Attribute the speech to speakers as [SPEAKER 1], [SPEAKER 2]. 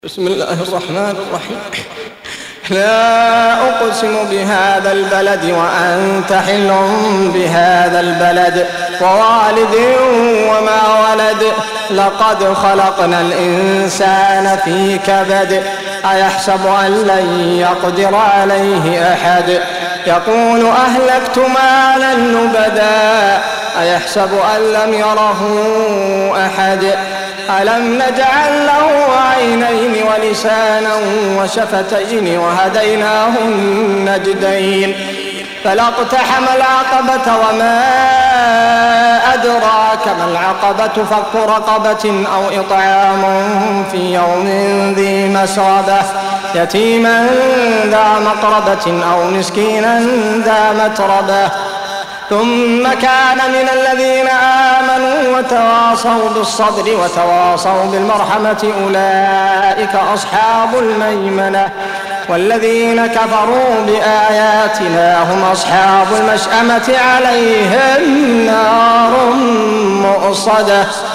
[SPEAKER 1] بسم الله الرحمن الرحيم. لا أقسم بهذا البلد وأنت حل بهذا البلد ووالد وما ولد لقد خلقنا الإنسان في كبد أيحسب أن لن يقدر عليه أحد يقول أهلكت مالا لبدا أيحسب أن لم يره أحد ألم نجعل له عينين ولسانا وشفتين وهديناه النجدين فلاقتحم العقبة وما أدراك ما العقبة فك رقبة أو إطعام في يوم ذي مسغبة يتيما ذا مقربة أو مسكينا ذا متربة ثم كان من الذين آمنوا وتواصوا بالصبر وتواصوا بالمرحمة أولئك أصحاب الميمنة والذين كفروا بآياتنا هم أصحاب المشأمة عليهم نار مؤصدة